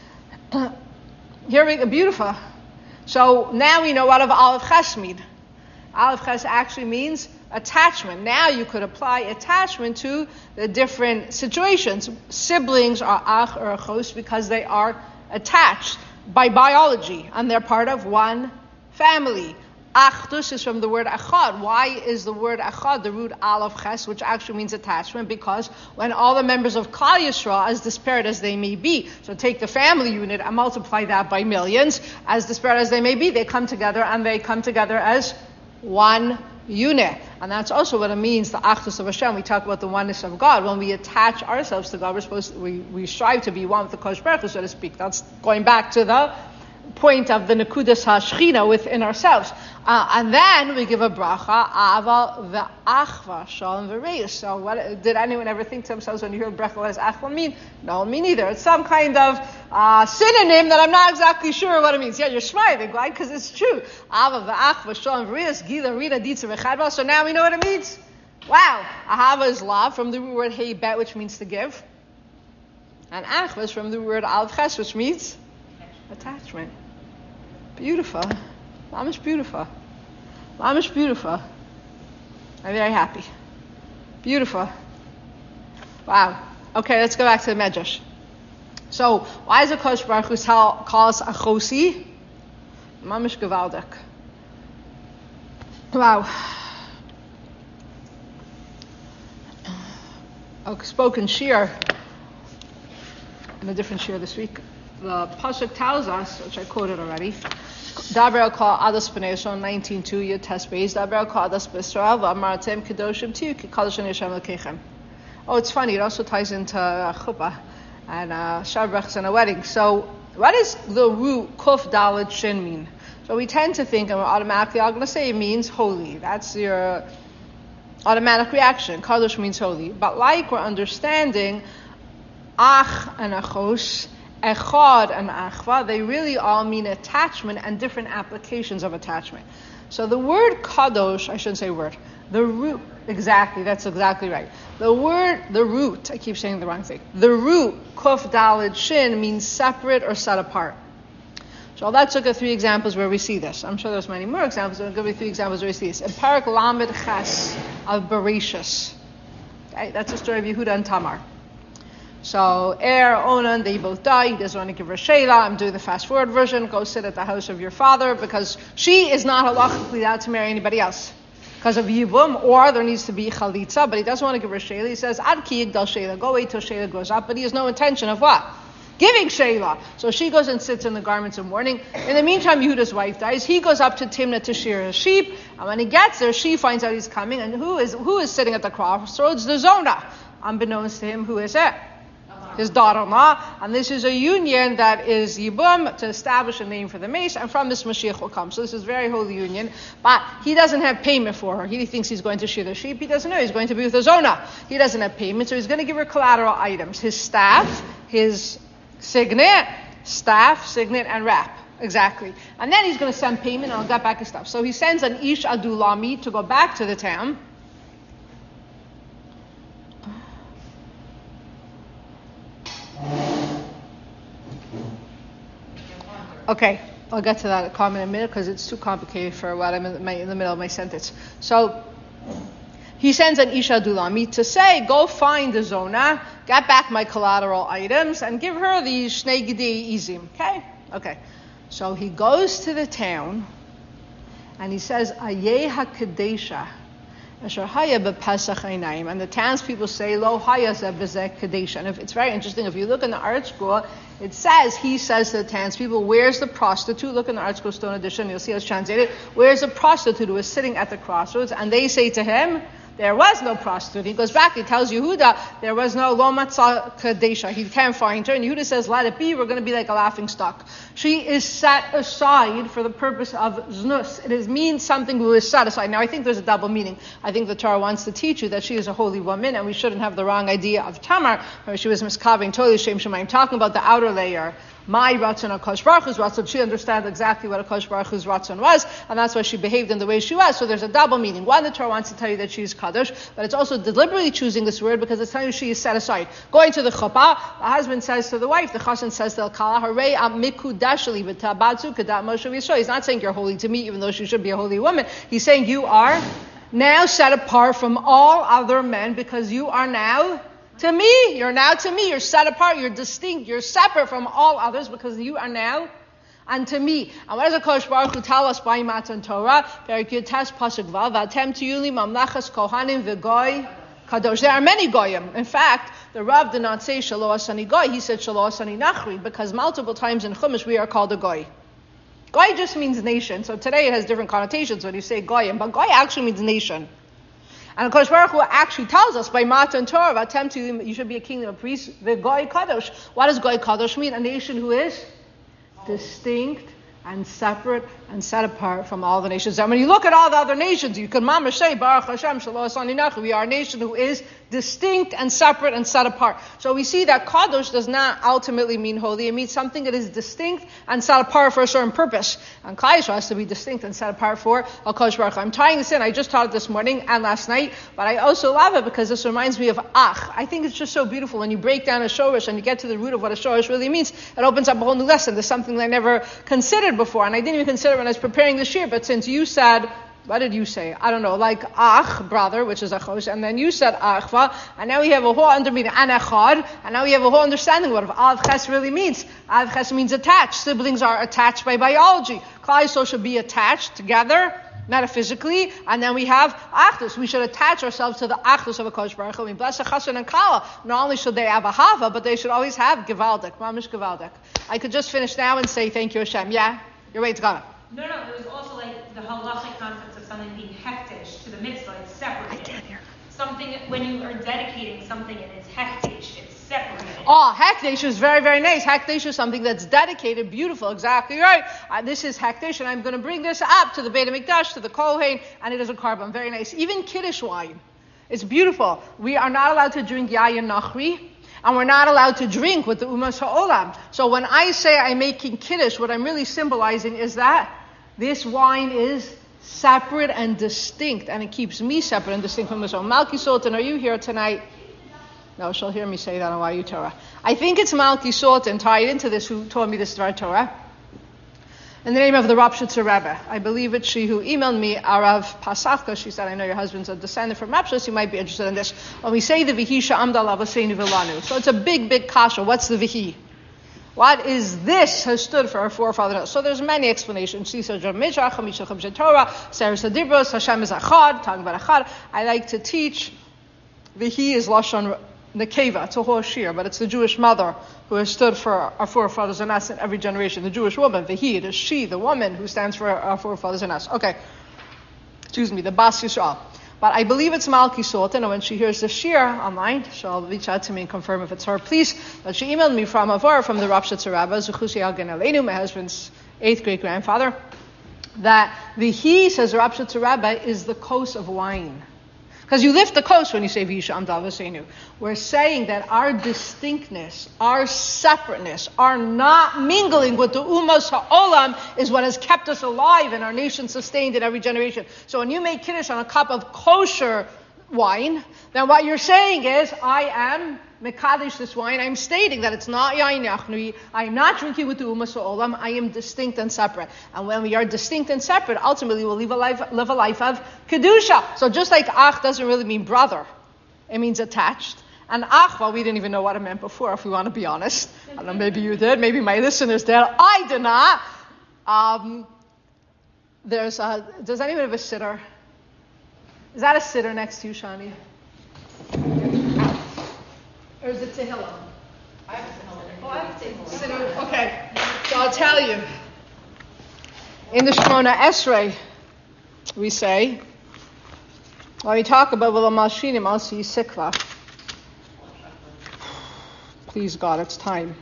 Here we go. Beautiful. So now we know what of Aleph Ches mean. Aleph Ches actually means attachment. Now you could apply attachment to the different situations. Siblings are ach or achos because they are attached by biology and they're part of one family. Achdus is from the word achad. Why is the word achad the root aleph ches, which actually means attachment? Because when all the members of Klal Yisrael, as disparate as they may be, so take the family unit and multiply that by millions, as disparate as they may be, they come together and they come together as one unit. And that's also what it means, the achdus of Hashem. We talk about the oneness of God. When we attach ourselves to God, we're supposed to, we, we strive to be one with the Kodesh Baruch Hu, so to speak. That's going back to the point of the Nekudas HaShechina within ourselves. Uh, and then we give a bracha, Ava v'achva, Shalom v'reis. So what, did anyone ever think to themselves when you hear bracha, what does achva mean? No, me neither. It's some kind of uh, synonym that I'm not exactly sure what it means. Yeah, you're smiling, right? Because it's true. Ava v'achva, Shalom v'reis, Gila, Rita, Ditza, v'chadva. So now we know what it means. Wow. Ahava is love, from the root word hey bet, which means to give. And achva is from the word aleph ches, which means attachment. Beautiful. Mamish beautiful. Mamish beautiful. I'm very happy. Beautiful. Wow. Okay, let's go back to the Medrash. So, why does the Kodesh Baruch Hu call us achosi? Mamish gewaldik. Wow. I've spoken shir in a different shir this week. The pasuk tells us, which I quoted already, Daber kol adas b'nei Yisrael nineteen two Yud Tes Beis Daber kol adas b'Yisrael v'amartem kedoshim tiyu ki kadashim Hashem Elokeichem. Oh, it's funny. It also ties into uh, chuppah and uh, shabrachs and a wedding. So, what does the root kuf daled shin mean? So we tend to think, and we're automatically all going to say it means holy. That's your automatic reaction. Kadosh means holy. But like we're understanding, ach and achos, echad and achva, they really all mean attachment and different applications of attachment. So the word kadosh, I shouldn't say word, the root, exactly, that's exactly right. The word, the root, I keep saying the wrong thing. The root, kuf daled shin, means separate or set apart. So let's look at three examples where we see this. I'm sure there's many more examples, but I'll give you three examples where we see this. In Parak Lamed Ches of Bereshis. Okay, that's the story of Yehuda and Tamar. So, Er, Onan, they both die. He doesn't want to give her Sheila. I'm doing the fast forward version. Go sit at the house of your father because she is not halachically allowed to marry anybody else because of Yibum, or there needs to be Chalitza, but he doesn't want to give her Sheila. He says, Ad ki yigdal Sheila. Go wait till Sheila grows up, but he has no intention of what? Giving Sheila. So she goes and sits in the garments of mourning. In the meantime, Yehuda's wife dies. He goes up to Timnah to shear his sheep, and when he gets there, she finds out he's coming, and who is who is sitting at the crossroads? The Zonah. Unbeknownst to him, who is it? His daughter-in-law, and this is a union that is Yibum to establish a name for the mace, and from this Mashiach will come. So this is a very holy union, but he doesn't have payment for her. He thinks he's going to shear the sheep. He doesn't know he's going to be with the Zonah. He doesn't have payment, so he's going to give her collateral items: his staff, his signet, staff, signet, and wrap. Exactly. And then he's going to send payment, and I'll get back his stuff. So he sends an Ish Adulami to go back to the town. Okay, I'll get to that comment in a minute because it's too complicated for what I'm in, my, in the middle of my sentence. So he sends an Isha Dulami to say, go find the Zonah, get back my collateral items, and give her the Shnei Gidei Izim. Okay? Okay. So he goes to the town, and he says, Ayeh HaKadesha, Asher Haya B'Pesach Einayim. And the townspeople say, Lo Haya Zeh B'Zeh Kadesha. And if, it's very interesting, if you look in the art school, it says, he says to the townspeople, where's the prostitute? Look in the art school stone edition, you'll see how it's translated. Where's the prostitute who is sitting at the crossroads? And they say to him, there was no prostitute. He goes back, he tells Yehuda, there was no lo matzah kadesha. He can't find her. And Yehuda says, let it be, we're going to be like a laughing stock. She is set aside for the purpose of znus. It is, means something who is set aside. Now, I think there's a double meaning. I think the Torah wants to teach you that she is a holy woman, and we shouldn't have the wrong idea of Tamar. She was miskaving totally shem shemayim, talking about the outer layer. My Ratzon HaKadosh Baruch Hu's Ratzon. She understood exactly what HaKadosh Baruch Hu's Ratzon was, and that's why she behaved in the way she was. So there's a double meaning. One, the Torah wants to tell you that she's Kadosh, but it's also deliberately choosing this word because it's telling you she is set aside. Going to the chuppah, the husband says to the wife, the chassan says to the kala, Harei am mikudashli v'tabatzu kadat Moshe v'Yisrael. He's not saying you're holy to me, even though she should be a holy woman. He's saying you are now set apart from all other men because you are now to me. You're now to me. You're set apart. You're distinct. You're separate from all others because you are now unto me. And what does the Kodesh Baruch Hu tell us by Matan Torah? Perik Yotes Pasuk Vav. V'atem tiyuli mamlachas kohanim v'goy kadosh. There are many goyim. In fact, the Rav did not say shelo asani goy. He said shelo asani nachri, because multiple times in Chumash we are called a goy. Goy just means nation. So today it has different connotations when you say goyim, but goy actually means nation. And Kodesh Baruch Hu actually tells us by Matan Torah, attempt to, you should be a king and a priest, the Goy Kadosh. What does Goy Kadosh mean? A nation who is distinct and separate and set apart from all the nations. And when you look at all the other nations, you can mamash say, Baruch Hashem, Shalom Asani Nachu. We are a nation who is distinct and separate and set apart. So we see that Kadosh does not ultimately mean holy. It means something that is distinct and set apart for a certain purpose. And Klal Yisrael has to be distinct and set apart for HaKadosh Baruch Hu. I'm tying this in. I just taught it this morning and last night, but I also love it because this reminds me of Ach. I think it's just so beautiful when you break down a shorish and you get to the root of what a shorish really means. It opens up a whole new lesson. There's something that I never considered before, and I didn't even consider it when I was preparing this year, but since you said, what did you say? I don't know, like ach, brother, which is achosh, and then you said achva, and now we have a whole understanding, and echad, and now we have a whole understanding what av ches really means. Av ches means attached. Siblings are attached by biology. Klal Yisrael should be attached together, metaphysically, and then we have achdus. We should attach ourselves to the achdus of a Kodesh Baruch Hu. I mean, bless a chassan and kala. Not only should they have a hava, but they should always have gewaldik, mamish gewaldik. I could just finish now and say thank you Hashem. Yeah? You're waiting to go. No, no, there was also like the halachic concept of something being hektish to the mitzvah. It's separated. I can't hear. Something, when you are dedicating something and it's hektish, it's separated. Oh, hektish is very, very nice. Hektish is something that's dedicated, beautiful, exactly right. Uh, this is hektish, and I'm going to bring this up to the Beit HaMikdash, to the Kohen, and it is a carbon. Very nice. Even Kiddush wine. It's beautiful. We are not allowed to drink yayin nachri, and we're not allowed to drink with the umas ha'olam. So when I say I'm making Kiddush, what I'm really symbolizing is that this wine is separate and distinct, and it keeps me separate and distinct from this own. Malki Sultan, are you here tonight? No, she'll hear me say that on Y U Torah. I think it's Malki Sultan tied into this who told me this Dvar Torah. In the name of the Rapshitzer Rebbe. I believe it's she who emailed me, Arav Pasachka. She said, I know your husband's a descendant from Rapshitz, you might be interested in this. When we say the Vihi Sha'amda Lavaseinu Vilanu. So it's a big, big kasha. What's the Vihi? What is this has stood for our forefathers? So there's many explanations. She said, Torah, Sarah Sadibros, Hashem is Achad, talking about Achad. I like to teach, Vihi is Lashon Nekeva, it's a whole shir, but it's the Jewish mother who has stood for our forefathers and us in every generation. The Jewish woman, Vihi, it is she, the woman who stands for our forefathers and us. Okay, excuse me, the Bas Yisrael. But I believe it's Malki Sultan, and when she hears the shir online, she'll reach out to me and confirm if it's her. Please, but she emailed me from Avar, from the Rapshitzer Rebbe, Zuchusi Algen Aleinu, my husband's eighth great grandfather, that the he, says Rapshitzer Rebbe, is the kos of wine. Because you lift the kos when you say Visha Amdal V'Seinu. We're saying that our distinctness, our separateness, our not mingling with the Umas Ha'olam is what has kept us alive and our nation sustained in every generation. So when you make Kiddush on a cup of kosher wine, then what you're saying is, I am Mekadesh this wine. I'm stating that it's not Yain Yachnui. I am not drinking with the Umas Ha'olam. I am distinct and separate. And when we are distinct and separate, ultimately we'll live a life, live a life of Kedusha. So just like Ach doesn't really mean brother, it means attached. And Ach, well, we didn't even know what it meant before, if we want to be honest. I don't know, maybe you did, maybe my listeners did. I did not. Um, there's a, does anyone have a sitter? Is that a sitter next to you, Shani? Or is it Tehillah? I have a Tehillah. Oh, I have Tehillah. Sitter. Okay, so I'll tell you. In the Shemona Esrei, we say, When we talk about V'lo Malshinim Al Si Sikva, please God, it's time.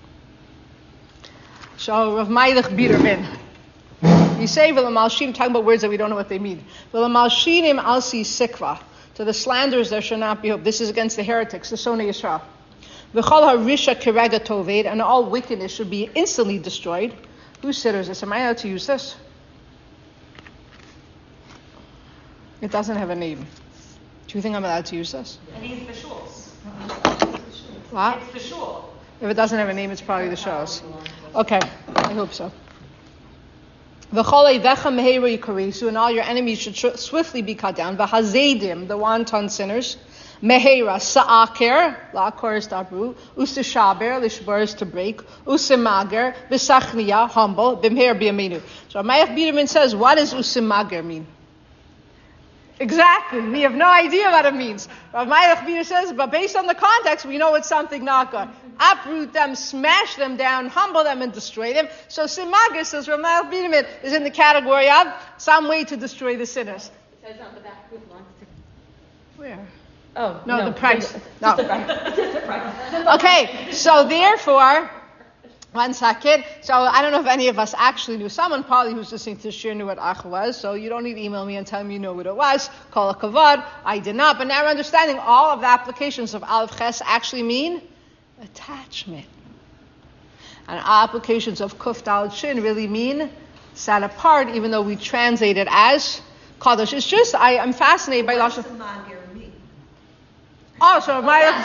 So Rav Meilech Biderman, we say V'lo Malshinim, talking about words that we don't know what they mean. V'lo Malshinim Al Si Sikva, to the slanderers there shall not be hope. This is against the heretics, the Sonei Yisrael. V'chol harisha kirega toved, and all wickedness should be instantly destroyed. Who sitters this? Am I allowed to use this? It doesn't have a name. Do you think I'm allowed to use this? And he's the shuls. What? It's the shul. If it doesn't have a name, it's probably the shows. Okay, I hope so. V'chol eivecha meheira yikaresu, and all your enemies should sh- swiftly be cut down. V'hazedim, the wanton sinners. Meheira, sa'aker, la'akor is dabru. Usishaber, lishbar is to break. Usimager, b'sachniya, humble. B'mher b'yaminu. So Mayach Biderman says, what does usimager mean? Exactly. We have no idea what it means. Rav Meilech Biderman says, but based on the context, we know it's something not good. Uproot them, smash them down, humble them, and destroy them. So Simager, says Rav Meilech Biderman, is in the category of some way to destroy the sinners. It says on the back who wants to. Where? Oh, No, no. the price. Just No. the price. Just the price. Okay, so therefore, one second. So I don't know if any of us actually knew. Someone probably who's listening to the shir knew what ach was, so you don't need to email me and tell me you know what it was. Kol hakavod. I did not, but now we're understanding all of the applications of Aleph Ches actually mean attachment. And applications of Kuf Daled Shin really mean set apart, even though we translate it as Kadosh. It's just, I, I'm fascinated by Lashon. Oh, so Rav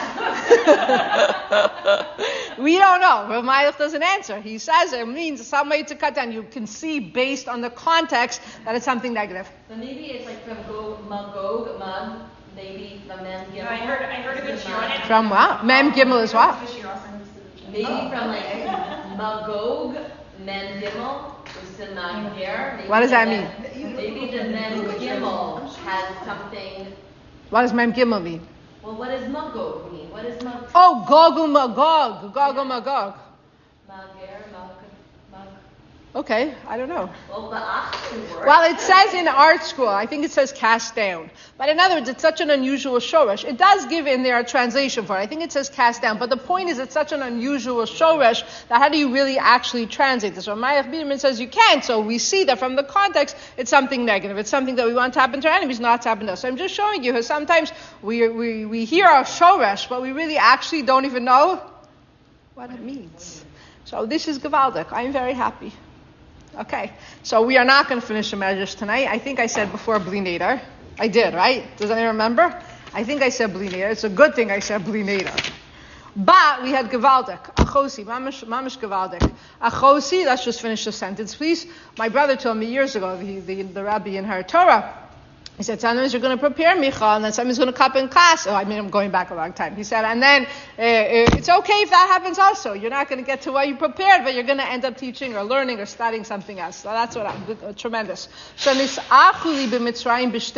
we don't know. Rav Meilech doesn't answer. He says it means some way to cut down. You can see based on the context that it's something negative. So maybe it's like from Gog, Magog, Mag, maybe from Mem Gimel. No, I heard, I heard a good shir on it. From what? Mem Gimel is what? Maybe from like Magog, Mem Gimel, Usimager. What does that mean? Maybe the Mem Gimel has something. What does Mem Gimel mean? Well, what does Magog mean? What is Mag? Oh, Gog u'Magog. Gog u'Magog. Mager, Mag, Mag. Okay, I don't know. Well, the Ach can work. Well, it says in art school, I think it says cast down. But in other words, it's such an unusual shoresh. It does give in there a translation for it. I think it says cast down. But the point is, it's such an unusual shoresh that how do you really actually translate this? So Mayach Biderman says you can't. So we see that from the context, it's something negative. It's something that we want to happen to our enemies, not to happen to us. So I'm just showing you how sometimes we we, we hear our shoresh, but we really actually don't even know what it means. So this is Gavaldik. I'm very happy. Okay, so we are not going to finish the measures tonight. I think I said before Bli Neder. I did, right? Does anyone remember? I think I said Bli Neder. It's a good thing I said Bli Neder. But we had Gavaldik. Achosi, mamish, mamish Gavaldik. Achosi, let's just finish the sentence, please. My brother told me years ago, the, the, the rabbi in Har Torah, he said, sometimes you're going to prepare Micha, and then somebody's going to come in class. Oh, I mean, I'm going back a long time. He said, and then uh, it's okay if that happens also. You're not going to get to what you prepared, but you're going to end up teaching or learning or studying something else. So that's what I'm, uh, tremendous. So let me just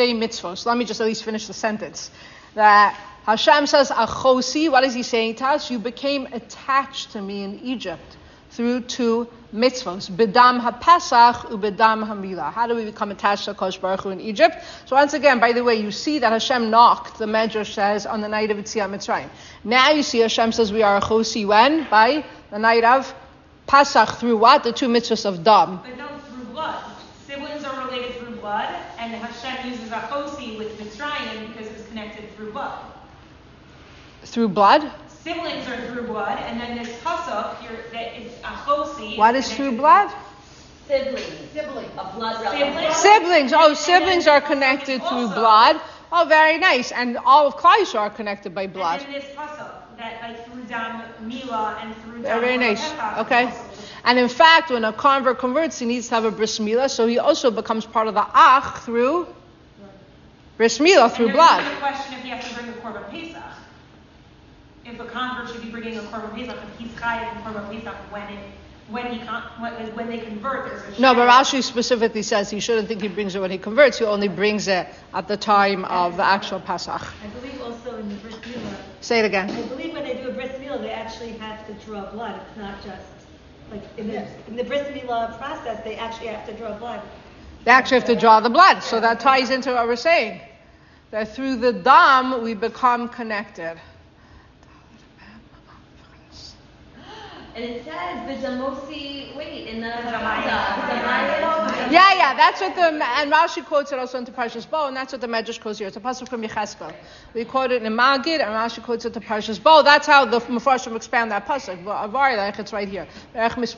at least finish the sentence. That Hashem says, Achosi, what is he saying to us? You became attached to me in Egypt through two mitzvos, bedam ha-pesach ubedam ha-milah. How do we become attached to Kosh Baruch Hu in Egypt? So once again, by the way, you see that Hashem knocked, the Medrash says, on the night of Yetziat Mitzrayim. Now you see Hashem says we are a chosi when? By the night of Pesach, through what? The two mitzvos of dam. But no, through blood. Siblings are related through blood, and Hashem uses a chosi with Mitzrayim because it was connected through blood. Through blood? Siblings are through blood, and then this pasuk, that it's a chosi. What is through blood? Siblings. Siblings. A blood relative. Siblings. Siblings. Oh, siblings are connected through blood. Oh, very nice. And all of Klal Yisrael are connected by blood. And then this pasuk, that like through dam milah and through Very, dam very nice. Pesach, Okay. also. And in fact, when a convert converts, he needs to have a bris milah, so he also becomes part of the ach through bris milah, through and blood. There's a question if he has to bring a korban pesach. If a convert should be bringing a korban pesach, if he's chayav in korban pesach when it when he con- when, when they convert, there's a No, but shayla. Rashi specifically says he shouldn't think he brings it when he converts. He only brings it at the time of the actual Pesach. I believe also in the bris milah. Say it again. I believe when they do a bris milah, they actually have to draw blood. It's not just like in the in the bris milah process, they actually have to draw blood. They actually have to draw the blood, so that ties into what we're saying. that through the dam we become connected. And it says, V'jamosi, wait, in the Yeah, yeah, that's what the, and Rashi quotes it also into Parshas Bo, and that's what the Medrash quotes here. It's a pasuk from Yecheskel. We quote it in Magid, and Rashi quotes it to Parshas Bo. That's how the Mefarshim expand that pasuk. Avari, it's right here. It's from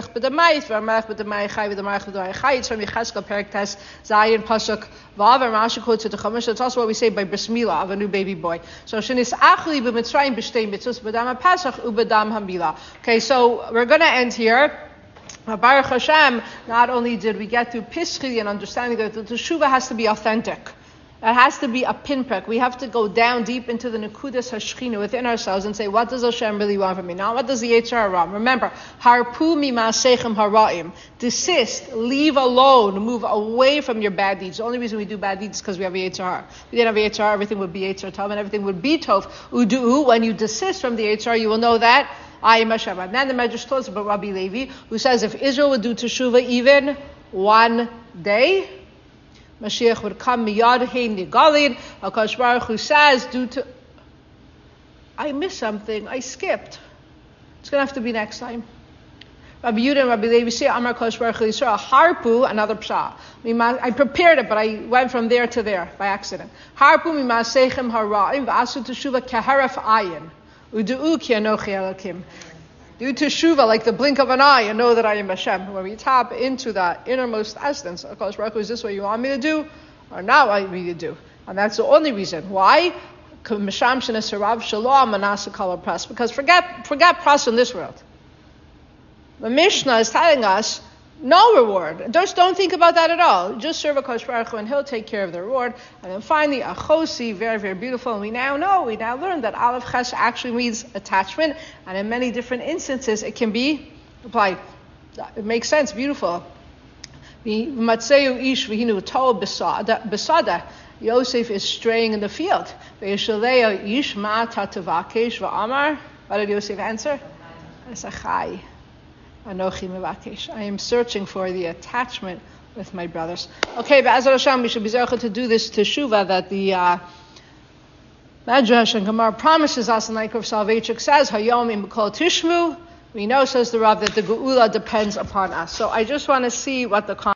Yecheskel, Perek Tes, Zayin, pasuk Vav, and Rashi quotes it to Chumash. It's also what we say by Bris Milah of a new baby boy. So, Shenis Achli b'Mitzrayim b'Shtei Mitzvos b'Dam HaPesach u'b'Dam HaMilah. Okay, so we're going to end here. Baruch Hashem, not only did we get through Pischi and understanding that the Teshuvah has to be authentic. It has to be a pinprick. We have to go down deep into the Nekudas HaShechina within ourselves and say, what does Hashem really want from me? Not what does the Yetzer Hara want. Remember, Harpu mimasechem hara'im. Desist, leave alone, move away from your bad deeds. The only reason we do bad deeds is because we have a Yetzer Hara. If we didn't have a Yetzer Hara, everything would be Yetzer Tov and everything would be Tov. Udu'u, when you desist from the Yetzer Hara, you will know that I am Hashem. And then the Medrash tells about Rabbi Levi, who says if Israel would do teshuvah even one day, Mashiach would come miyad hein nigalin. HaKadosh Baruch Hu says, due to I missed something, I skipped. It's going to have to be next time. Rabbi Yehuda and Rabbi Levi say, Amar HaKadosh Baruch Hu Yisrael, harpu, another pshat. I prepared it, but I went from there to there by accident. Harpu mimasechem hara'im v'asu teshuvah keharef ayin. Udu'u ki anochi Elokim. Do teshuvah like the blink of an eye and know that I am Hashem. When we tap into that innermost essence, of course, is this what you want me to do or not what you want me to do? And that's the only reason. Why? Because forget, forget pras in this world. The Mishnah is telling us no reward. Just don't think about that at all. Just serve a HaKadosh Baruch Hu and He'll take care of the reward. And then finally, Achosi, very, very beautiful. And we now know, we now learn that Aleph Ches actually means attachment. And in many different instances, it can be applied. It makes sense, beautiful. Matzeu ish v'hinu tol besada. Yosef is straying in the field. Ve'yeshalei ish ma tatavakesh v'amar. What did Yosef answer? Esachai. Anochi mevakesh. I am searching for the attachment with my brothers. Okay, but as Hashem, we should be zeichet to do this teshuvah that the uh, Medrash and Gemara promises us, and like Rav Soloveitchik says, Hayom im kol tishmu. We know, says the Rav, that the geula depends upon us. So I just want to see what the